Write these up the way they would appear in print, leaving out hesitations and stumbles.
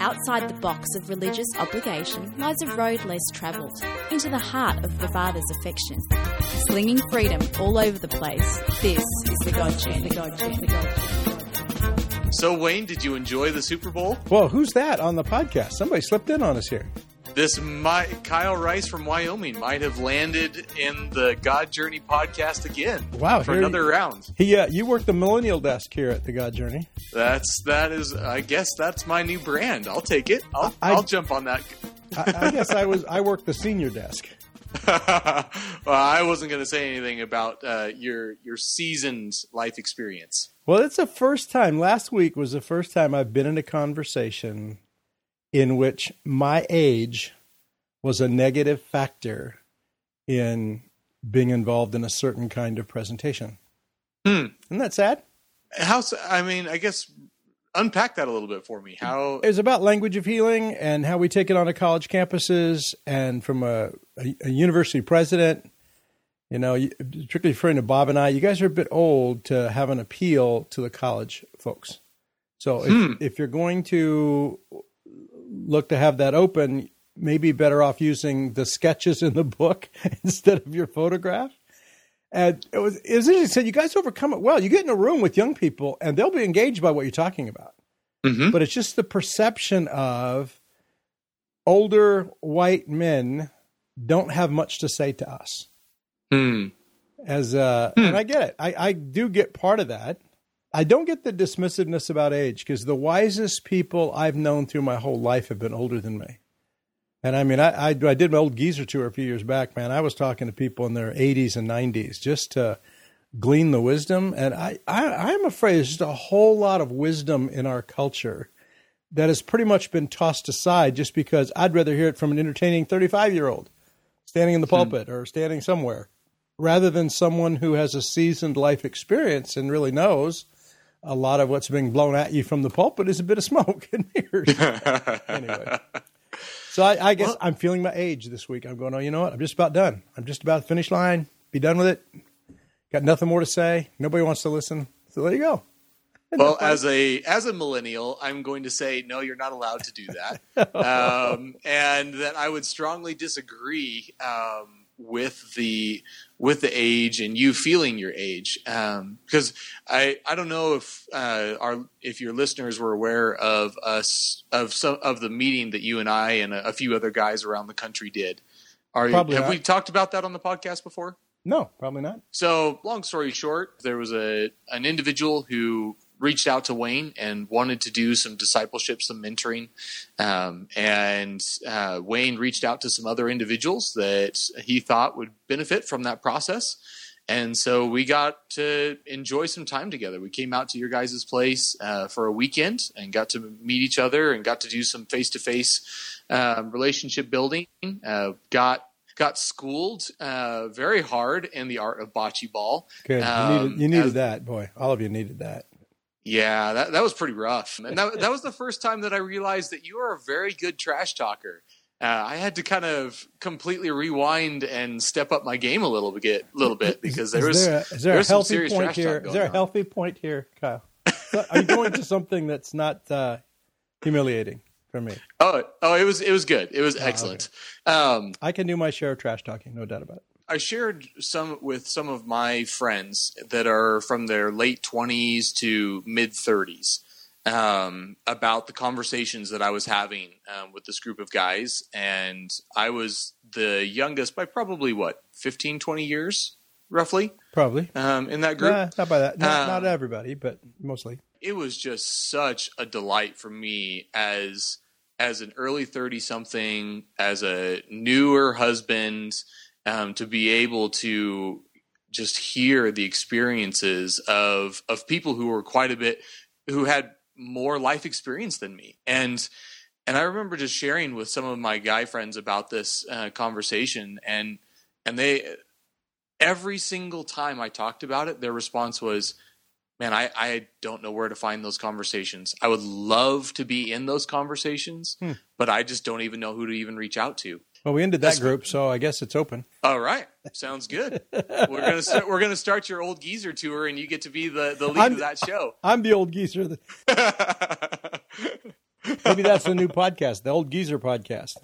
Outside the box of religious obligation lies a road less travelled, into the heart of the Father's affection. Slinging freedom all over the place, this is the God Journey. So, Wayne, did you enjoy the Super Bowl? Well, who's that on the podcast? Somebody slipped in on us here. Kyle Rice from Wyoming might have landed in the God Journey podcast again. Wow, for another round. You work the millennial desk here at the God Journey. I guess that's my new brand. I'll take it. I'll jump on that. I guess I work the senior desk. Well, I wasn't going to say anything about your seasoned life experience. Well, it's the first time. Last week was the first time I've been in a conversation in which my age was a negative factor in being involved in a certain kind of presentation. Isn't that sad? I guess unpack that a little bit for me. How it's about language of healing and how we take it on to college campuses, and from a university president. You know, particularly referring to Bob and I, you guys are a bit old to have an appeal to the college folks. So if you're going to look to have that open, maybe better off using the sketches in the book instead of your photograph. And it was interesting. So you guys overcome it well. You get in a room with young people and they'll be engaged by what you're talking about. Mm-hmm. But it's just the perception of older white men don't have much to say to us. And I get it. I do get part of that. I don't get the dismissiveness about age, because the wisest people I've known through my whole life have been older than me. And I mean, I did my old geezer tour a few years back, man. I was talking to people in their 80s and 90s just to glean the wisdom. And I'm afraid there's just a whole lot of wisdom in our culture that has pretty much been tossed aside just because I'd rather hear it from an entertaining 35-year-old standing in the pulpit or standing somewhere, rather than someone who has a seasoned life experience and really knows a lot of what's being blown at you from the pulpit is a bit of smoke and mirrors. Anyway, so I guess I'm feeling my age this week. I'm going, oh, you know what? I'm just about done. I'm just about to finish line. Be done with it. Got nothing more to say. Nobody wants to listen. So there you go. Well, as a millennial, I'm going to say, no, you're not allowed to do that. And that I would strongly disagree with the age and you feeling your age, because I don't know if your listeners were aware of some of the meeting that you and I and a few other guys around the country did. Have we talked about that on the podcast before? No, probably not. So, long story short, there was an individual who reached out to Wayne and wanted to do some discipleship, some mentoring. And Wayne reached out to some other individuals that he thought would benefit from that process. And so we got to enjoy some time together. We came out to your guys' place for a weekend and got to meet each other and got to do some face-to-face relationship building. Got schooled very hard in the art of bocce ball. Good. You needed that, boy. All of you needed that. Yeah, that was pretty rough. And that was the first time that I realized that you are a very good trash talker. I had to kind of completely rewind and step up my game a little bit because there was some serious trash talk going on. Is there a healthy point here, Kyle? Are you going to something that's not humiliating for me? Oh, it was good. It was excellent. Okay. I can do my share of trash talking, no doubt about it. I shared with some of my friends that are from their late 20s to mid 30s about the conversations that I was having with this group of guys. And I was the youngest by probably 15, 20 years, roughly. Probably. In that group. Not by that. Not everybody, but mostly. It was just such a delight for me as an early 30-something, as a newer husband, to be able to just hear the experiences of people who were who had more life experience than me. And I remember just sharing with some of my guy friends about this conversation, and they, every single time I talked about it, their response was, man, I don't know where to find those conversations. I would love to be in those conversations, but I just don't even know who to even reach out to. Well, we ended that group, so I guess it's open. All right. Sounds good. We're gonna start your old geezer tour, and you get to be the lead of that show. I'm the old geezer. Maybe that's the new podcast, the Old Geezer podcast.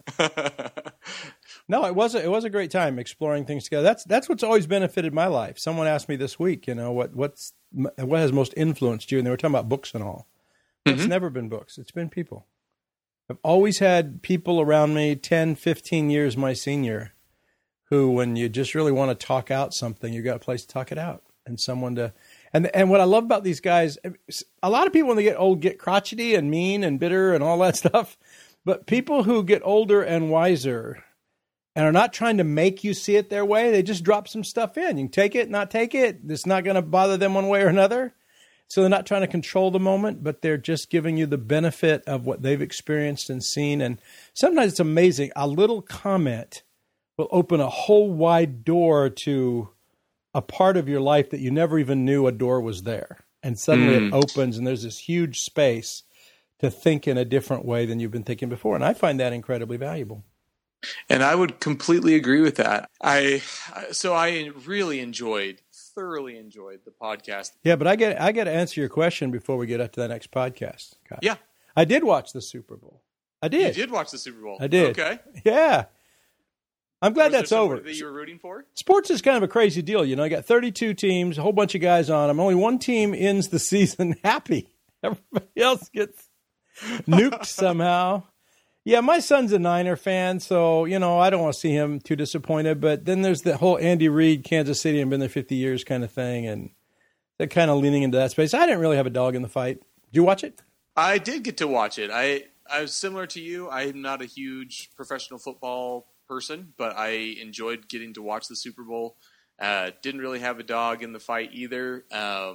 No, it was a great time exploring things together. That's what's always benefited my life. Someone asked me this week, what has most influenced you, and they were talking about books and all. It's never been books. It's been people. I've always had people around me, 10, 15 years my senior, who, when you just really want to talk out something, you got a place to talk it out and someone to. And what I love about these guys, a lot of people when they get old get crotchety and mean and bitter and all that stuff. But people who get older and wiser and are not trying to make you see it their way, they just drop some stuff in. You can take it, not take it. It's not going to bother them one way or another. So they're not trying to control the moment, but they're just giving you the benefit of what they've experienced and seen. And sometimes it's amazing. A little comment will open a whole wide door to a part of your life that you never even knew a door was there. And suddenly it opens and there's this huge space to think in a different way than you've been thinking before. And I find that incredibly valuable. And I would completely agree with that. I really thoroughly enjoyed the podcast. Yeah, but I got to answer your question before we get up to the next podcast. Kyle. Yeah. I did watch the Super Bowl. I did. You did watch the Super Bowl? I did. Okay. Yeah. I'm glad that's over. That you were rooting for? Sports is kind of a crazy deal. You got 32 teams, a whole bunch of guys on them. Only one team ends the season happy. Everybody else gets nuked somehow. Yeah, my son's a Niner fan, so, I don't want to see him too disappointed. But then there's the whole Andy Reid, Kansas City, and been there 50 years kind of thing. And they're kind of leaning into that space. I didn't really have a dog in the fight. Did you watch it? I did get to watch it. I was similar to you. I'm not a huge professional football person, but I enjoyed getting to watch the Super Bowl. Didn't really have a dog in the fight either,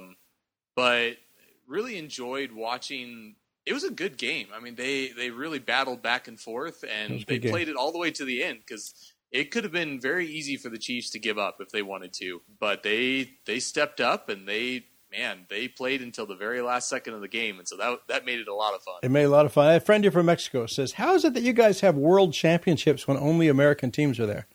but really enjoyed watching. It was a good game. I mean, they really battled back and forth, and they played it all the way to the end because it could have been very easy for the Chiefs to give up if they wanted to. But they stepped up, and they played until the very last second of the game, and so that made it a lot of fun. It made a lot of fun. A friend here from Mexico says, how is it that you guys have world championships when only American teams are there?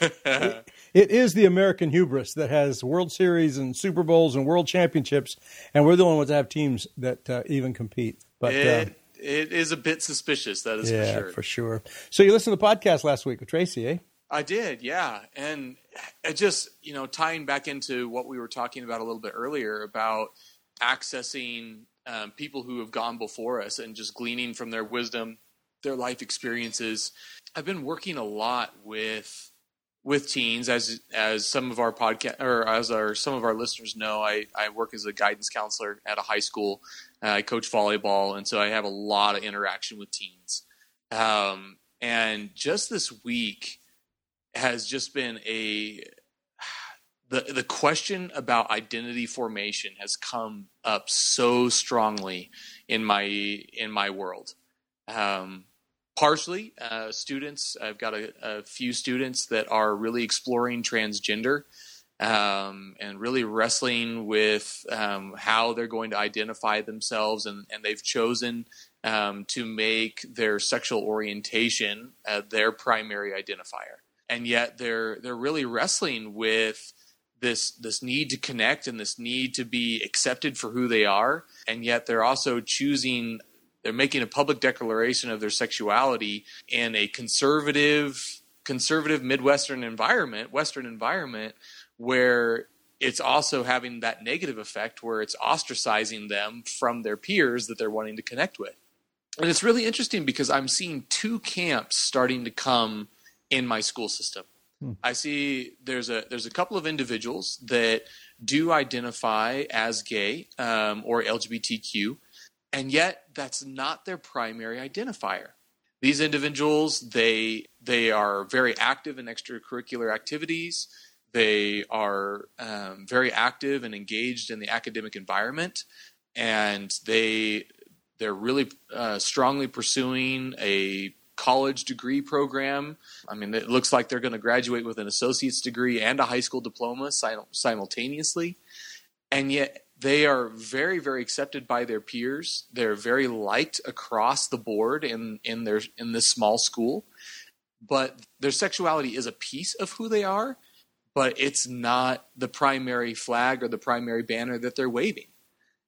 It is the American hubris that has World Series and Super Bowls and world championships, and we're the only ones that have teams that even compete. But it is a bit suspicious, that is for sure. Yeah, for sure. So you listened to the podcast last week with Tracy, eh? I did, yeah. And it just, tying back into what we were talking about a little bit earlier about accessing people who have gone before us and just gleaning from their wisdom, their life experiences. I've been working a lot with teens, as some of our some of our listeners know. I work as a guidance counselor at a high school. I coach volleyball, and so I have a lot of interaction with teens. And just this week has just been the question about identity formation has come up so strongly in my world. Partially, students. I've got a few students that are really exploring transgender and really wrestling with how they're going to identify themselves, and they've chosen to make their sexual orientation their primary identifier. And yet they're really wrestling with this need to connect and this need to be accepted for who they are, and yet they're also choosing. They're making a public declaration of their sexuality in a conservative Midwestern environment, Western environment, where it's also having that negative effect where it's ostracizing them from their peers that they're wanting to connect with. And it's really interesting because I'm seeing two camps starting to come in my school system. I see there's a couple of individuals that do identify as gay or LGBTQ, and yet that's not their primary identifier. These individuals, they are very active in extracurricular activities. They are very active and engaged in the academic environment, and they're really strongly pursuing a college degree program. I mean, it looks like they're going to graduate with an associate's degree and a high school diploma simultaneously, and yet they are very, very accepted by their peers. They're very liked across the board in this small school. But their sexuality is a piece of who they are, but it's not the primary flag or the primary banner that they're waving.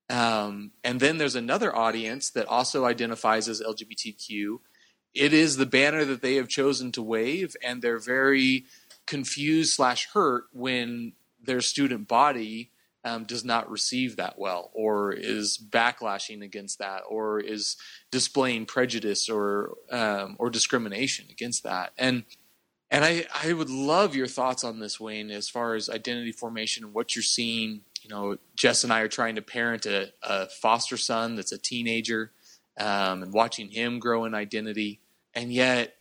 And then there's another audience that also identifies as LGBTQ. It is the banner that they have chosen to wave, and they're very confused / hurt when their student body does not receive that well, or is backlashing against that, or is displaying prejudice or discrimination against that. And I would love your thoughts on this, Wayne, as far as identity formation and what you're seeing. You know, Jess and I are trying to parent a foster son that's a teenager, and watching him grow in identity. And yet,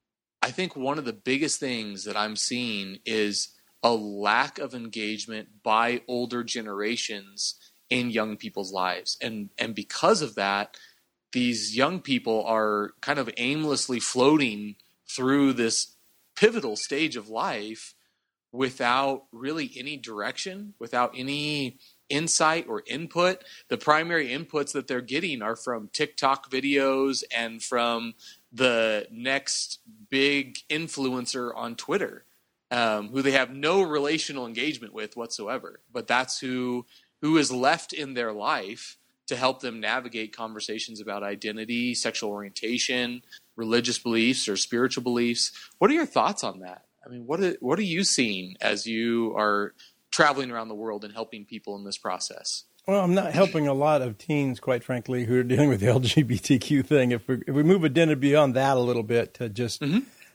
I think one of the biggest things that I'm seeing is a lack of engagement by older generations in young people's lives. And because of that, these young people are kind of aimlessly floating through this pivotal stage of life without really any direction, without any insight or input. The primary inputs that they're getting are from TikTok videos and from the next big influencer on Twitter, who they have no relational engagement with whatsoever. But that's who is left in their life to help them navigate conversations about identity, sexual orientation, religious beliefs, or spiritual beliefs. What are your thoughts on that? I mean, what are you seeing as you are traveling around the world and helping people in this process? Well, I'm not helping a lot of teens, quite frankly, who are dealing with the LGBTQ thing. If we move identity beyond that a little bit to just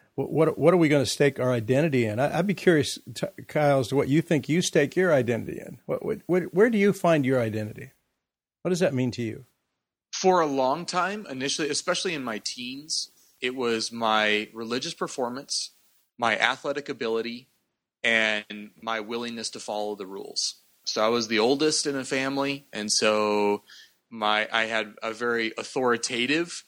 what are we going to stake our identity in? I'd be curious, Kyle, as to what you think you stake your identity in. Where do you find your identity? What does that mean to you? For a long time, initially, especially in my teens, it was my religious performance, my athletic ability, and my willingness to follow the rules. So I was the oldest in a family, and so I had a very authoritative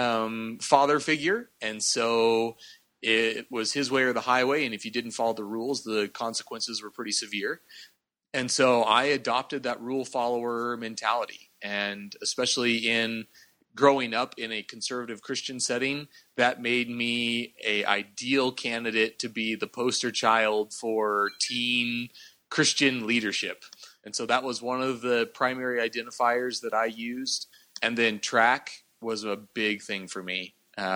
father figure, and so it was his way or the highway, and if you didn't follow the rules, the consequences were pretty severe. And so I adopted that rule follower mentality, and especially in growing up in a conservative Christian setting, that made me an ideal candidate to be the poster child for teen Christian leadership. And so that was one of the primary identifiers that I used. And then track was a big thing for me.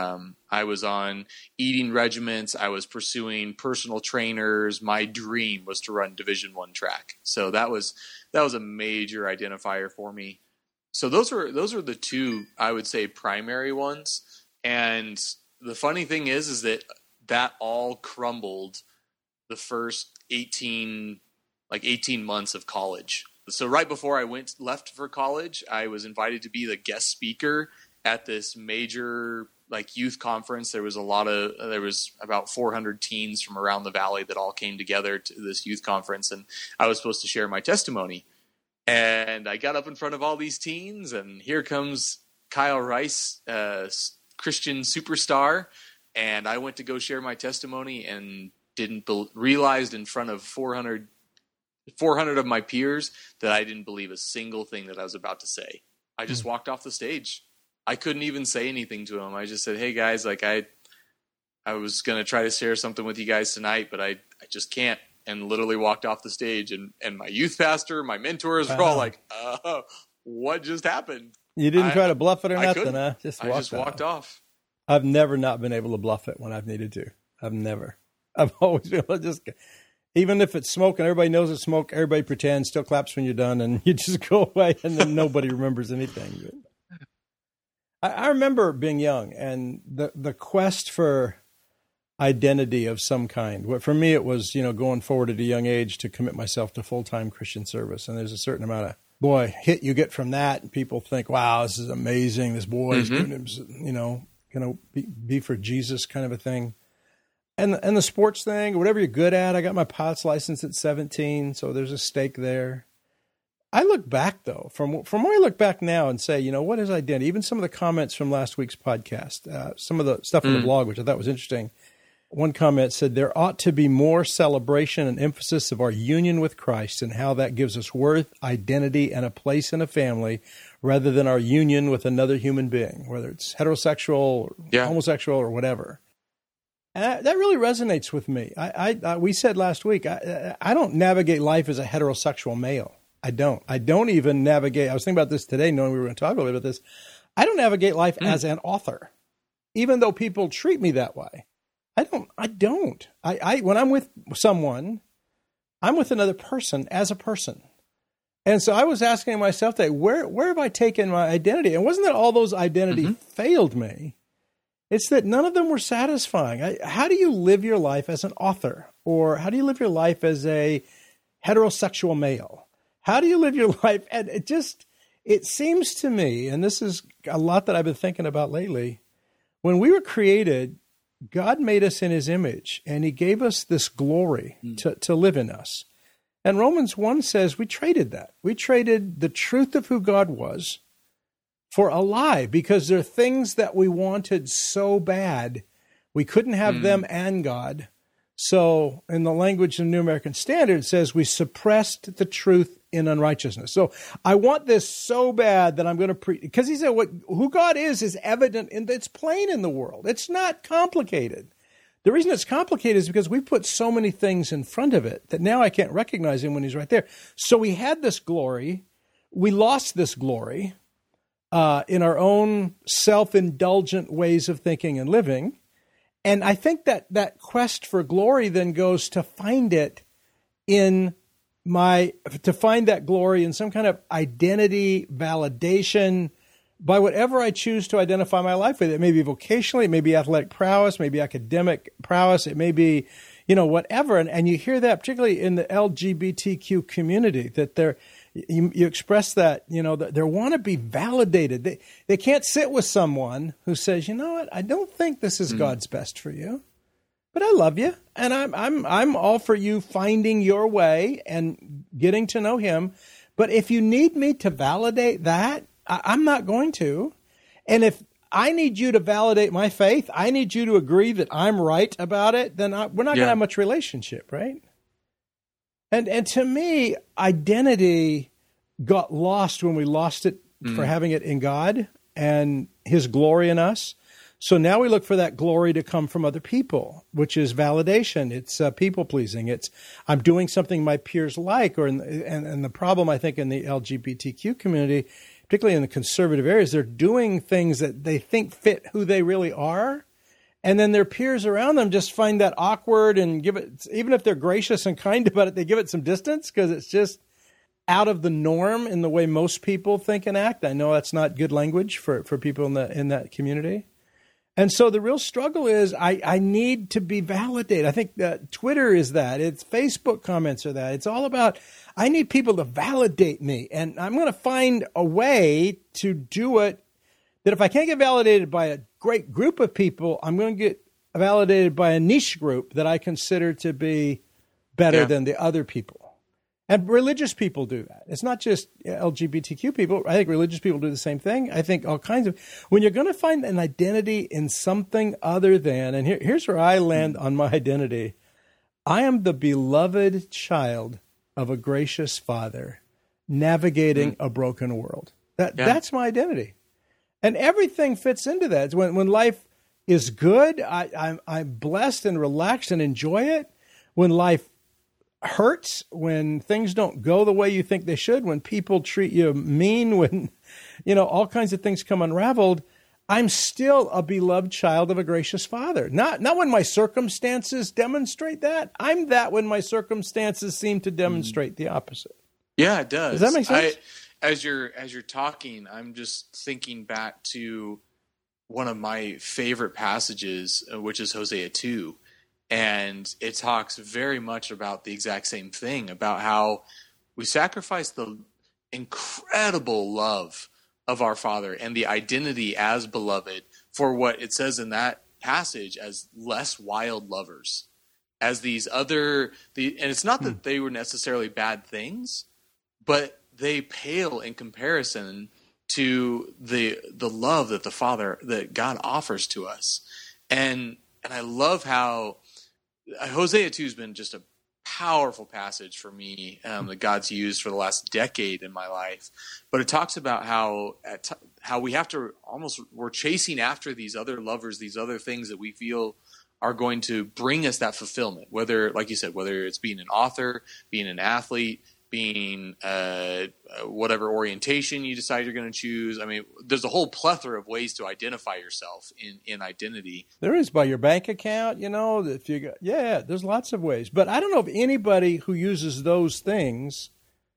I was on eating regimens. I was pursuing personal trainers. My dream was to run Division I track. So that was a major identifier for me. So those are the two, I would say, primary ones. And the funny thing is that all crumbled the first 18 months of college. So right before I left for college, I was invited to be the guest speaker at this major youth conference. There was about 400 teens from around the valley that all came together to this youth conference, and I was supposed to share my testimony. And I got up in front of all these teens, and here comes Kyle Rice, Christian superstar, and I went to go share my testimony and realized in front of 400 of my peers that I didn't believe a single thing that I was about to say. I just walked off the stage. I couldn't even say anything to them. I just said, "Hey guys, I was going to try to share something with you guys tonight, but I just can't." And literally walked off the stage, and my youth pastor, my mentors were all like, "What just happened?" You didn't try to bluff it or nothing, huh? I just walked off. I've never not been able to bluff it when I've needed to. I've always been able to just, even if it's smoke and everybody knows it's smoke, everybody pretends, still claps when you're done, and you just go away, and then nobody remembers anything. But I remember being young, and the quest for identity of some kind. For me, it was, going forward at a young age to commit myself to full-time Christian service. And there's a certain amount of, hit you get from that. And people think, wow, this is amazing. This boy is going to be for Jesus kind of a thing. And the sports thing, whatever you're good at. I got my pilot's license at 17, so there's a stake there. I look back, though, from where I look back now and say, what is identity? Even some of the comments from last week's podcast, some of the stuff on the blog, which I thought was interesting. One comment said, there ought to be more celebration and emphasis of our union with Christ and how that gives us worth, identity, and a place in a family rather than our union with another human being, whether it's heterosexual or homosexual or whatever. And that really resonates with me. We said last week, I don't navigate life as a heterosexual male. I don't. I don't even navigate. I was thinking about this today, knowing we were going to talk a little bit about this. I don't navigate life as an author, even though people treat me that way. I don't. When I'm with someone, I'm with another person as a person. And so I was asking myself that where have I taken my identity? And it wasn't that all those identities failed me. It's that none of them were satisfying. How do you live your life as an author? Or how do you live your life as a heterosexual male? How do you live your life? And it seems to me, and this is a lot that I've been thinking about lately, when we were created, God made us in his image, and he gave us this glory to live in us. And Romans 1 says we traded that. We traded the truth of who God was for a lie, because there are things that we wanted so bad, we couldn't have them and God. So in the language of the New American Standard, it says we suppressed the truth in unrighteousness. So I want this so bad that I'm going to because he said who God is evident, and it's plain in the world. It's not complicated. The reason it's complicated is because we put so many things in front of it that now I can't recognize him when he's right there. So we had this glory. We lost this glory in our own self-indulgent ways of thinking and living. And I think that quest for glory then goes to find it to find that glory in some kind of identity validation by whatever I choose to identify my life with. It may be vocationally, it may be athletic prowess, maybe academic prowess, it may be, whatever. And you hear that particularly in the LGBTQ community, that you express that, that they want to be validated. They can't sit with someone who says, you know what, I don't think this is God's best for you, but I love you, and I'm all for you finding your way and getting to know him. But if you need me to validate that, I'm not going to. And if I need you to validate my faith, I need you to agree that I'm right about it, then we're not going to have much relationship, right? And to me, identity got lost when we lost it for having it in God and his glory in us. So now we look for that glory to come from other people, which is validation. It's people-pleasing. It's I'm doing something my peers like, and the problem, I think, in the LGBTQ community, particularly in the conservative areas, they're doing things that they think fit who they really are. And then their peers around them just find that awkward and give it, even if they're gracious and kind about it, they give it some distance because it's just out of the norm in the way most people think and act. I know that's not good language for people in that community. And so the real struggle is I need to be validated. I think that Twitter is that. It's Facebook comments are that. It's all about I need people to validate me. And I'm going to find a way to do it that if I can't get validated by a great group of people, I'm going to get validated by a niche group that I consider to be better than the other people. And religious people do that. It's not just LGBTQ people. I think religious people do the same thing. I think all kinds of, when you're going to find an identity in something other than, and here's where I land on my identity. I am the beloved child of a gracious Father navigating a broken world. That's my identity. And everything fits into that. When life is good, I'm blessed and relaxed and enjoy it. When life hurts, when things don't go the way you think they should, when people treat you mean, when, all kinds of things come unraveled, I'm still a beloved child of a gracious Father. Not when my circumstances demonstrate that. I'm that when my circumstances seem to demonstrate the opposite. Yeah, it does. Does that make sense? As you're talking, I'm just thinking back to one of my favorite passages, which is Hosea 2. And it talks very much about the exact same thing, about how we sacrifice the incredible love of our Father and the identity as beloved for what it says in that passage as less wild lovers, as these other, and it's not that they were necessarily bad things, but they pale in comparison to the love that that God offers to us. And I love how Hosea 2 has been just a powerful passage for me that God's used for the last decade in my life. But it talks about how we have to we're chasing after these other lovers, these other things that we feel are going to bring us that fulfillment. Whether, like you said, whether it's being an author, being an athlete, being whatever orientation you decide you're going to choose. I mean, there's a whole plethora of ways to identify yourself in identity. There is by your bank account, if you got, there's lots of ways. But I don't know of anybody who uses those things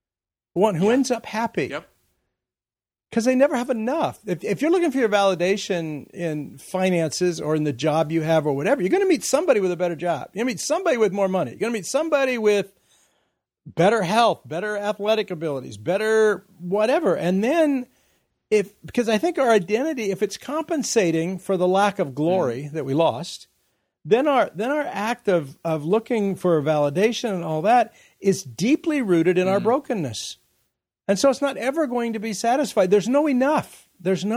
who ends up happy. Yep. Because they never have enough. If you're looking for your validation in finances or in the job you have or whatever, you're going to meet somebody with a better job. You're going to meet somebody with more money. You're going to meet somebody with better health, better athletic abilities, better whatever. And then because I think our identity, if it's compensating for the lack of glory that we lost, then our act of looking for validation and all that is deeply rooted in our brokenness. And so it's not ever going to be satisfied. There's no enough.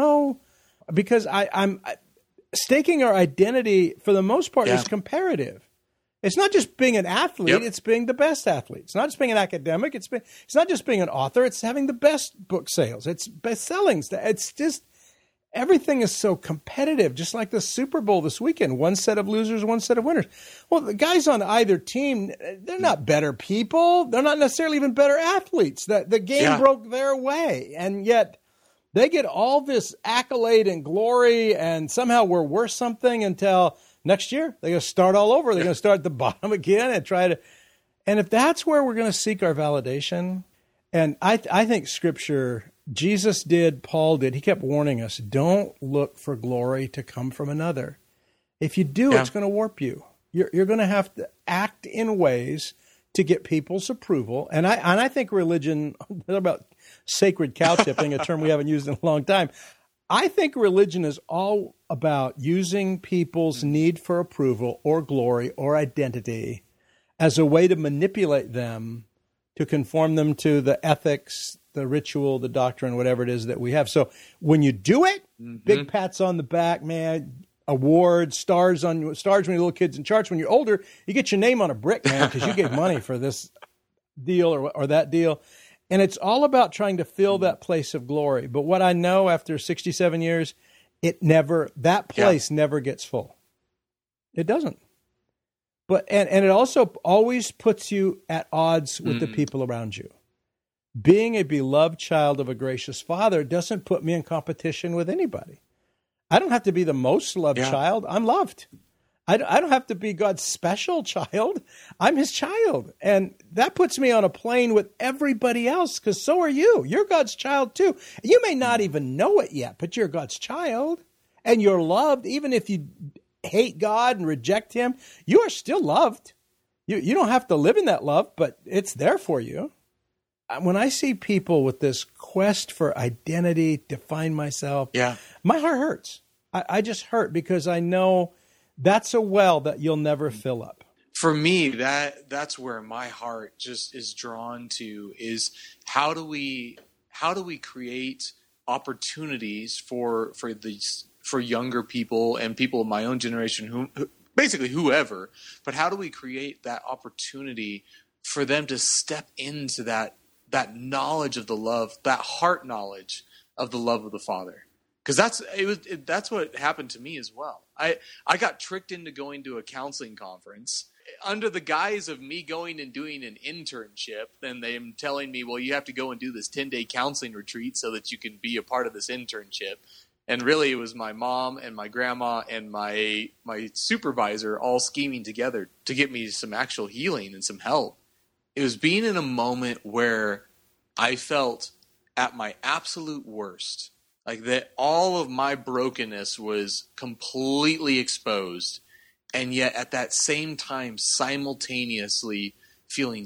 Because I'm staking our identity for the most part is comparative. It's not just being an athlete, it's being the best athlete. It's not just being an academic, it's not just being an author, it's having the best book sales. It's best selling. It's just everything is so competitive, just like the Super Bowl this weekend. One set of losers, one set of winners. Well, the guys on either team, they're not better people. They're not necessarily even better athletes. The game broke their way, and yet they get all this accolade and glory, and somehow we're worth something until next year. They're going to start all over. They're going to start at the bottom again and try to – and if that's where we're going to seek our validation, and I think Scripture – Jesus did, Paul did. He kept warning us, don't look for glory to come from another. If you do, it's going to warp you. You're going to have to act in ways to get people's approval. And I think religion, about sacred cow tipping, a term we haven't used in a long time. I think religion is all about using people's need for approval or glory or identity as a way to manipulate them, to conform them to the ethics, the ritual, the doctrine, whatever it is that we have. So when you do it, big pats on the back, man, awards, stars when you're little kids in church. When you're older, you get your name on a brick, man, because you gave money for this deal or that deal. And it's all about trying to fill that place of glory. But what I know after 67 years, that place never gets full. It doesn't. But and it also always puts you at odds with the people around you. Being a beloved child of a gracious Father doesn't put me in competition with anybody. I don't have to be the most loved child. I'm loved. I don't have to be God's special child. I'm his child. And that puts me on a plane with everybody else, because so are you. You're God's child too. You may not even know it yet, but you're God's child. And you're loved. Even if you hate God and reject him, you are still loved. You don't have to live in that love, but it's there for you. When I see people with this quest for identity, define myself, my heart hurts. I just hurt because I know that's a well that you'll never fill up. For me, that's where my heart just is drawn to, is how do we create opportunities for younger people and people of my own generation, who basically whoever, but how do we create that opportunity for them to step into that knowledge of the love, that heart knowledge of the love of the Father? Because that's what happened to me as well. I got tricked into going to a counseling conference under the guise of me going and doing an internship, and them telling me, well, you have to go and do this 10-day counseling retreat so that you can be a part of this internship. And really, it was my mom and my grandma and my supervisor all scheming together to get me some actual healing and some help. It was being in a moment where I felt at my absolute worst, like that all of my brokenness was completely exposed, and yet at that same time simultaneously feeling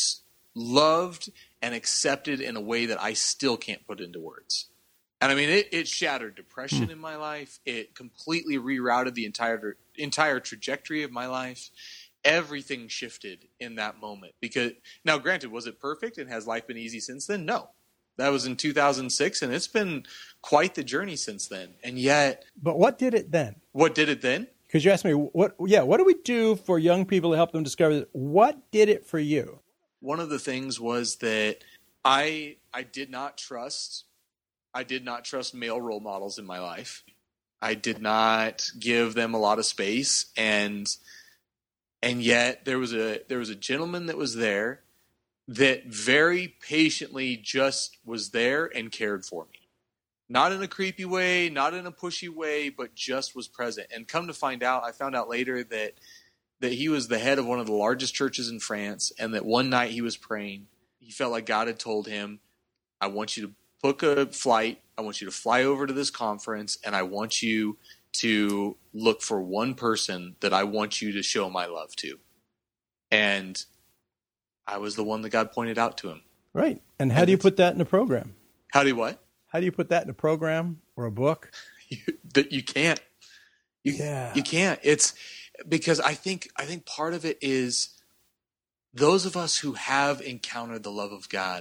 loved and accepted in a way that I still can't put into words. And I mean, it shattered depression in my life. It completely rerouted the entire trajectory of my life. Everything shifted in that moment. Because now, granted, was it perfect and has life been easy since then? No. That was in 2006, and it's been quite the journey since then. And yet... But what did it then? What did it then? Because you asked me, what do we do for young people to help them discover this? What did it for you? One of the things was that I did not trust male role models in my life. I did not give them a lot of space, and yet there was a gentleman that was there that very patiently just was there and cared for me. Not in a creepy way, not in a pushy way, but just was present. And come to find out, I found out later that he was the head of one of the largest churches in France, and that one night he was praying. He felt like God had told him, I want you to book a flight. I want you to fly over to this conference, and I want you to look for one person that I want you to show my love to. And I was the one that God pointed out to him. Right. And how do you put that in a program? How do you what? How do you put that in a program or a book? You can't. You can't. It's because I think part of it is those of us who have encountered the love of God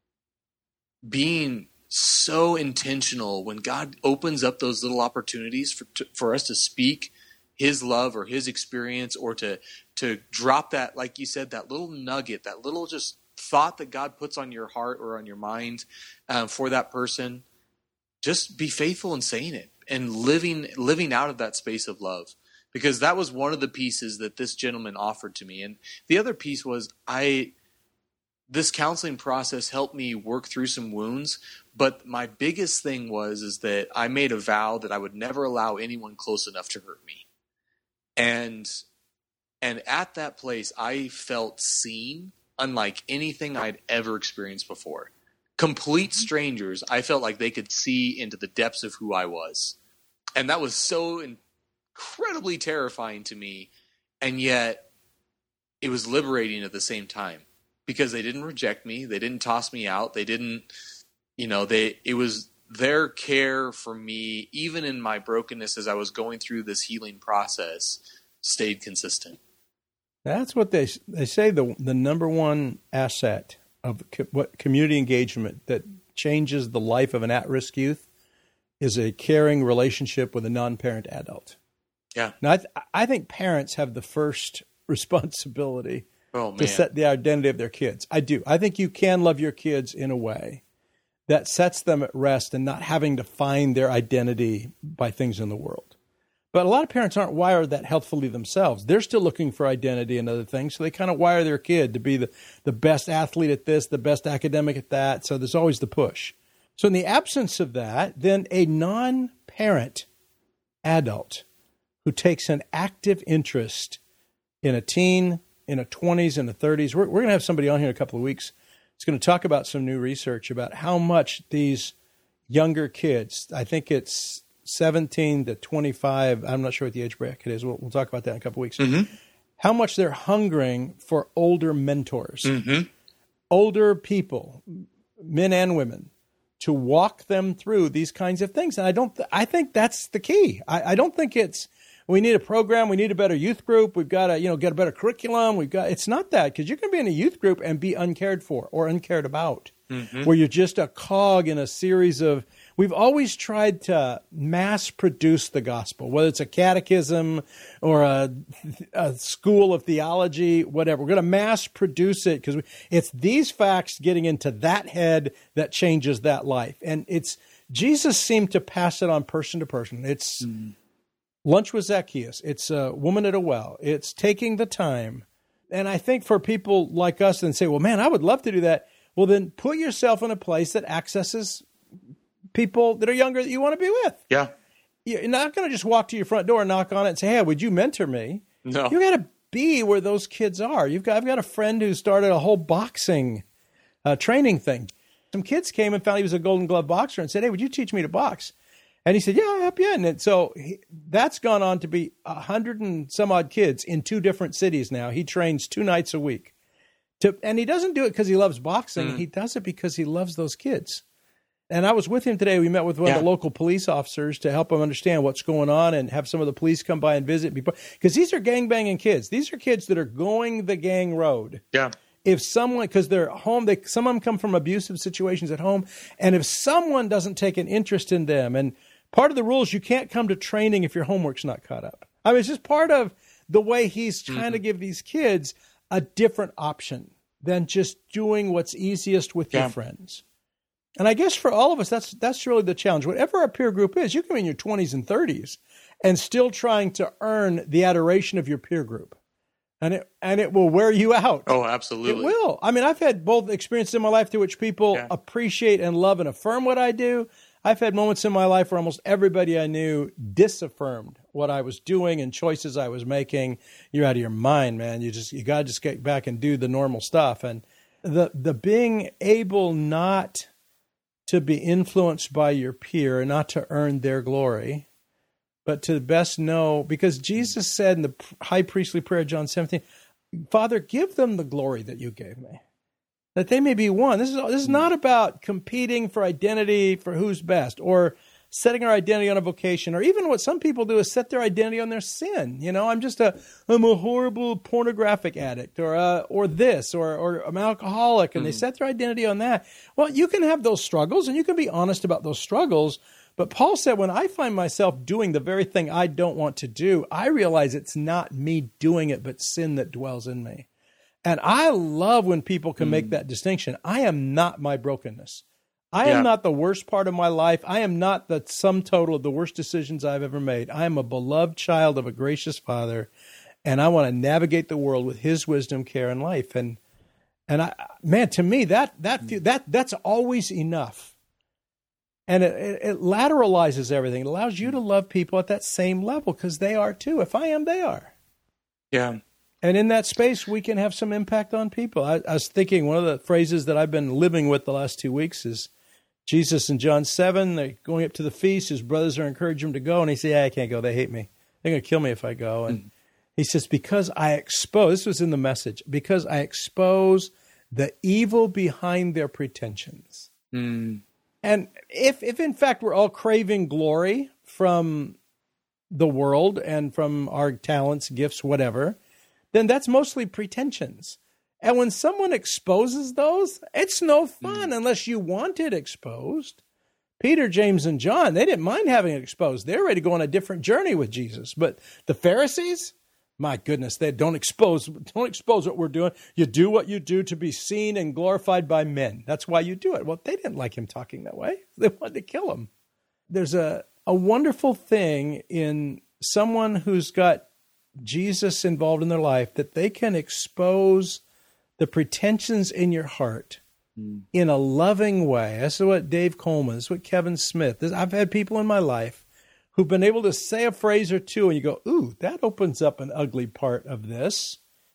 being so intentional when God opens up those little opportunities for us to speak his love or his experience, or to drop that, like you said, that little nugget, that little just thought that God puts on your heart or on your mind for that person. Just be faithful in saying it and living out of that space of love. Because that was one of the pieces that this gentleman offered to me. And the other piece was this counseling process helped me work through some wounds. But my biggest thing is that I made a vow that I would never allow anyone close enough to hurt me. And at that place, I felt seen unlike anything I'd ever experienced before. Complete strangers, I felt like they could see into the depths of who I was. And that was so incredibly terrifying to me, and yet it was liberating at the same time, because they didn't reject me, they didn't toss me out, they didn't, it was their care for me, even in my brokenness as I was going through this healing process, stayed consistent. That's what they say. The number one asset of what community engagement that changes the life of an at-risk youth is a caring relationship with a non-parent adult. Yeah. Now, I think parents have the first responsibility to set the identity of their kids. I do. I think you can love your kids in a way that sets them at rest and not having to find their identity by things in the world. But a lot of parents aren't wired that healthfully themselves. They're still looking for identity and other things, so they kind of wire their kid to be the best athlete at this, the best academic at that, so there's always the push. So in the absence of that, then a non-parent adult who takes an active interest in a teen, in a 20s, and a 30s, we're going to have somebody on here in a couple of weeks. It's going to talk about some new research about how much these younger kids, I think it's 17 to 25, I'm not sure what the age bracket is. We'll talk about that in a couple of weeks. Mm-hmm. How much they're hungering for older mentors, older people, men and women, to walk them through these kinds of things. And I think that's the key. I don't think we need a program, we need a better youth group, we've got to, get a better curriculum. It's not that, because you can be in a youth group and be uncared for or uncared about, where you're just a cog in a series of. We've always tried to mass produce the gospel, whether it's a catechism or a school of theology, whatever. We're going to mass produce it because it's these facts getting into that head that changes that life. And Jesus seemed to pass it on person to person. It's lunch with Zacchaeus. It's a woman at a well. It's taking the time. And I think for people like us that say, well, man, I would love to do that. Well, then put yourself in a place that accesses people that are younger that you want to be with. Yeah. You're not going to just walk to your front door and knock on it and say, hey, would you mentor me? No. You got to be where those kids are. I've got a friend who started a whole boxing training thing. Some kids came and found he was a Golden Glove boxer and said, hey, would you teach me to box? And he said, yeah, I'll help you. And so that's gone on to be 100 and some odd kids in 2 different cities now. He trains 2 nights a week. And he doesn't do it because he loves boxing. He does it because he loves those kids. And I was with him today. We met with one of the local police officers to help him understand what's going on and have some of the police come by and visit people. Because these are gangbanging kids. These are kids that are going the gang road. Yeah. If someone, because they're home, some of them come from abusive situations at home. And if someone doesn't take an interest in them, and part of the rule is you can't come to training if your homework's not caught up. I mean, it's just part of the way he's trying to give these kids a different option than just doing what's easiest with your friends. And I guess for all of us, that's really the challenge. Whatever our peer group is, you can be in your 20s and 30s and still trying to earn the adoration of your peer group. And it will wear you out. Oh, absolutely. It will. I mean, I've had both experiences in my life through which people appreciate and love and affirm what I do. I've had moments in my life where almost everybody I knew disaffirmed what I was doing and choices I was making. You're out of your mind, man. You got to just get back and do the normal stuff. And the being able not to be influenced by your peer and not to earn their glory, but to best know, because Jesus said in the high priestly prayer, John 17, Father, give them the glory that you gave me, that they may be one. This is not about competing for identity for who's best, or setting our identity on a vocation, or even what some people do is set their identity on their sin. You know, I'm a horrible pornographic addict, or I'm an alcoholic, and they set their identity on that. Well, you can have those struggles, and you can be honest about those struggles. But Paul said, when I find myself doing the very thing I don't want to do, I realize it's not me doing it, but sin that dwells in me. And I love when people can make that distinction. I am not my brokenness. I am not the worst part of my life. I am not the sum total of the worst decisions I've ever made. I am a beloved child of a gracious Father, and I want to navigate the world with His wisdom, care, and life. And to me, that's always enough. And it lateralizes everything. It allows you to love people at that same level because they are too. If I am, they are. Yeah. And in that space, we can have some impact on people. I was thinking one of the phrases that I've been living with the last 2 weeks is Jesus in John 7, they're going up to the feast. His brothers are encouraging him to go. And he says, I can't go. They hate me. They're going to kill me if I go. And he says, because I expose, this was in the message, because I expose the evil behind their pretensions. And if in fact we're all craving glory from the world and from our talents, gifts, whatever, then that's mostly pretensions. And when someone exposes those, it's no fun unless you want it exposed. Peter, James, and John, they didn't mind having it exposed. They're ready to go on a different journey with Jesus. But the Pharisees, my goodness, they don't expose what we're doing. You do what you do to be seen and glorified by men. That's why you do it. Well, they didn't like him talking that way. They wanted to kill him. There's a wonderful thing in someone who's got Jesus involved in their life, that they can expose the pretensions in your heart in a loving way. This is what Dave Coleman, this is what Kevin Smith, I've had people in my life who've been able to say a phrase or two and you go, ooh, that opens up an ugly part of this.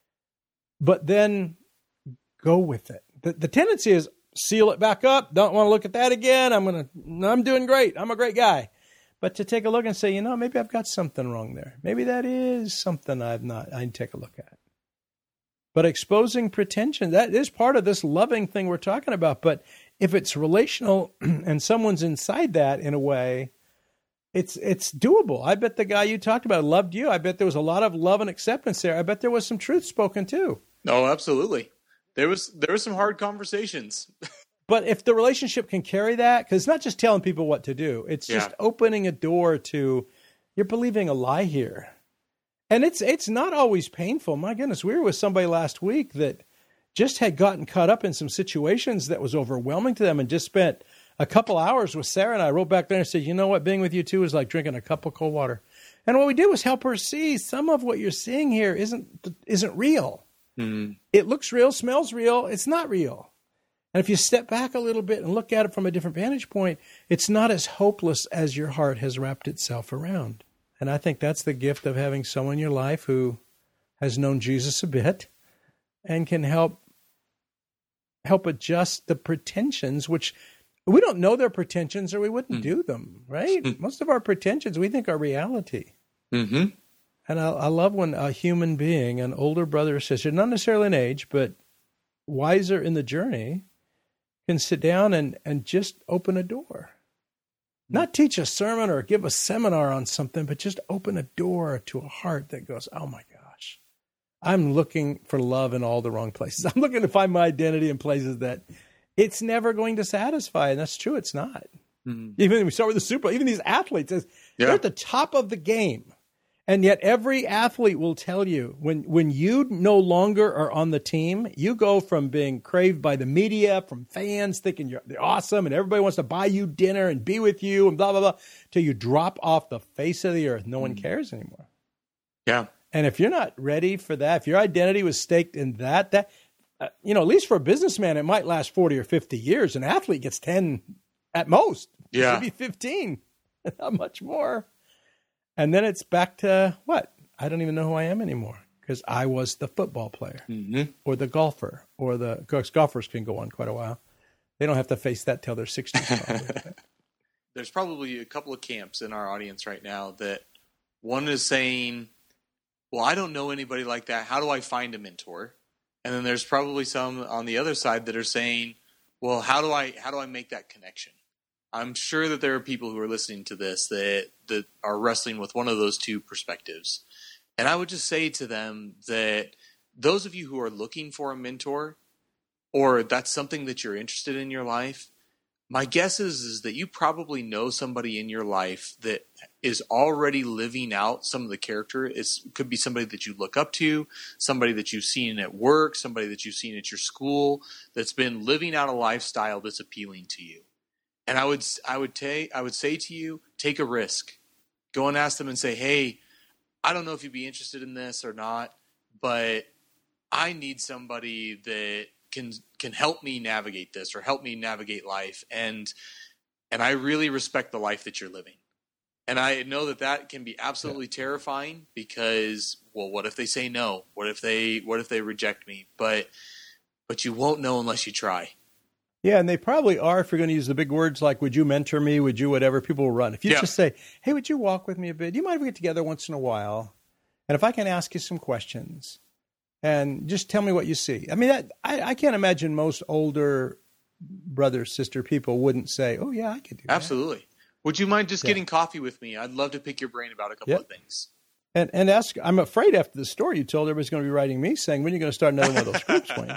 But then go with it. The tendency is seal it back up. Don't want to look at that again. I'm doing great. I'm a great guy. But to take a look and say, maybe I've got something wrong there. Maybe that is something I need to take a look at. But exposing pretension, that is part of this loving thing we're talking about. But if it's relational and someone's inside that in a way, it's doable. I bet the guy you talked about loved you. I bet there was a lot of love and acceptance there. I bet there was some truth spoken too. Oh, absolutely. There was some hard conversations. But if the relationship can carry that, because it's not just telling people what to do, it's just opening a door to, you're believing a lie here. And it's not always painful. My goodness, we were with somebody last week that just had gotten caught up in some situations that was overwhelming to them and just spent a couple hours with Sarah and I. Wrote back there and said, you know what, being with you too is like drinking a cup of cold water. And what we did was help her see some of what you're seeing here isn't real. It looks real, smells real. It's not real. And if you step back a little bit and look at it from a different vantage point, it's not as hopeless as your heart has wrapped itself around. And I think that's the gift of having someone in your life who has known Jesus a bit and can help adjust the pretensions, which we don't know their pretensions or we wouldn't do them, right? Most of our pretensions we think are reality. And I love when a human being, an older brother or sister, not necessarily in age, but wiser in the journey, can sit down and just open a door. Not teach a sermon or give a seminar on something, but just open a door to a heart that goes, oh my gosh, I'm looking for love in all the wrong places. I'm looking to find my identity in places that it's never going to satisfy. And that's true, it's not. Even we start with the Super Bowl, even these athletes, they're at the top of the game. And yet every athlete will tell you, when you no longer are on the team, you go from being craved by the media, from fans thinking they're awesome and everybody wants to buy you dinner and be with you and blah, blah, blah, till you drop off the face of the earth. No one cares anymore. Yeah. And if you're not ready for that, if your identity was staked in that, at least for a businessman, it might last 40 or 50 years. An athlete gets 10 at most. Yeah. Maybe 15, not much more. And then it's back to what? I don't even know who I am anymore because I was the football player or the golfer or because golfers can go on quite a while. They don't have to face that till they're 60. There's probably a couple of camps in our audience right now that one is saying, well, I don't know anybody like that. How do I find a mentor? And then there's probably some on the other side that are saying, well, how do I make that connection? I'm sure that there are people who are listening to this that are wrestling with one of those two perspectives. And I would just say to them that those of you who are looking for a mentor, or that's something that you're interested in your life, my guess is that you probably know somebody in your life that is already living out some of the character. It could be somebody that you look up to, somebody that you've seen at work, somebody that you've seen at your school that's been living out a lifestyle that's appealing to you. And I would say to you, take a risk. Go and ask them and say, hey, I don't know if you'd be interested in this or not, but I need somebody that can help me navigate this or help me navigate life. And I really respect the life that you're living. And I know that can be absolutely terrifying because, well, what if they say no? What if they reject me? But you won't know unless you try. Yeah, and they probably are, if you're going to use the big words like, would you mentor me? Would you whatever? People will run. If you just say, hey, would you walk with me a bit? Do you mind if we get together once in a while? And if I can ask you some questions and just tell me what you see. I mean, I can't imagine most older brother, sister people wouldn't say, oh, yeah, I could do that. Absolutely. Would you mind just getting coffee with me? I'd love to pick your brain about a couple of things. And ask, I'm afraid after the story you told, everybody's going to be writing me saying, when are you going to start another one of those groups, Wayne?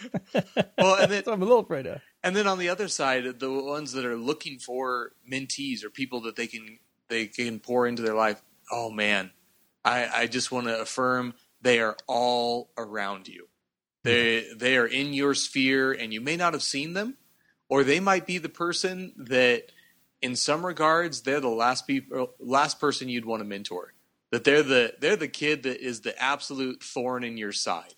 Well, and then, so I'm a little afraid of. And then on the other side, the ones that are looking for mentees or people that they can pour into their life, oh man, I just want to affirm they are all around you. They are in your sphere, and you may not have seen them, or they might be the person that, in some regards, they're the last person you'd want to mentor. That they're the kid that is the absolute thorn in your side.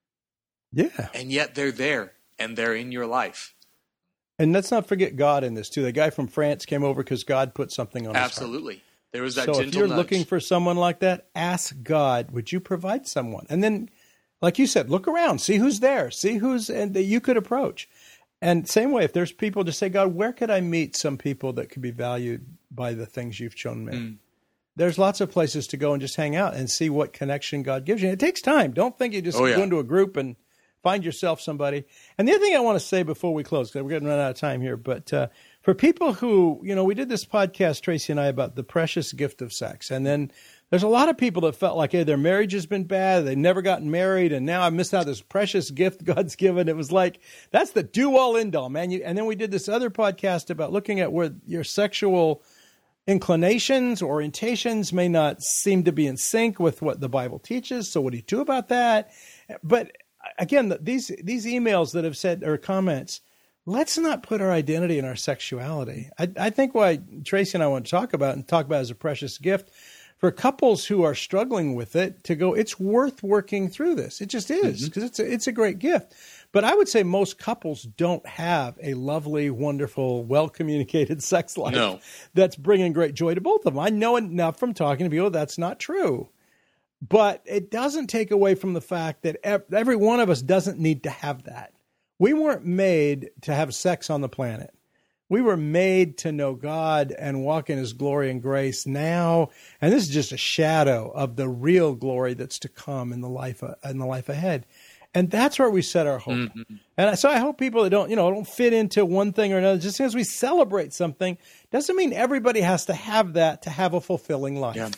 Yeah. And yet they're there and they're in your life. And let's not forget God in this too. The guy from France came over because God put something on his heart. Absolutely. There was that gentle nudge. So if you're looking for someone like that, ask God, would you provide someone? And then, like you said, look around, see who's there, see who's and that you could approach. And same way, if there's people, just say, God, where could I meet some people that could be valued by the things you've shown me? There's lots of places to go and just hang out and see what connection God gives you. And it takes time. Don't think you just go into a group and find yourself somebody. And the other thing I want to say before we close, because we're getting run out of time here, but for people who, we did this podcast, Tracy and I, about the precious gift of sex. And then there's a lot of people that felt like, hey, their marriage has been bad. They've never gotten married. And now I missed out this precious gift God's given. It was like, that's the do-all, end-all, man. And then we did this other podcast about looking at where your sexual inclinations, orientations may not seem to be in sync with what the Bible teaches. So what do you do about that? But again, these emails that have said, or comments, let's not put our identity in our sexuality. I think why Tracy and I want to talk about as a precious gift for couples who are struggling with it to go, it's worth working through this. It just is, because it's a great gift. But I would say most couples don't have a lovely, wonderful, well-communicated sex life that's bringing great joy to both of them. I know enough from talking to people that's not true. But it doesn't take away from the fact that every one of us doesn't need to have that. We weren't made to have sex on the planet. We were made to know God and walk in his glory and grace now. And this is just a shadow of the real glory that's to come in the life ahead. And that's where we set our hope. And so I hope people that don't fit into one thing or another, just because we celebrate something, doesn't mean everybody has to have that to have a fulfilling life. Yeah.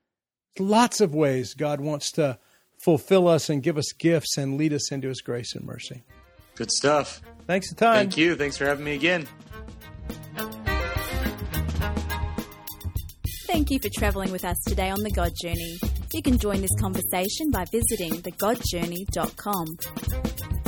Lots of ways God wants to fulfill us and give us gifts and lead us into his grace and mercy. Good stuff. Thanks for time. Thank you. Thanks for having me again. Thank you for traveling with us today on The God Journey. You can join this conversation by visiting thegodjourney.com.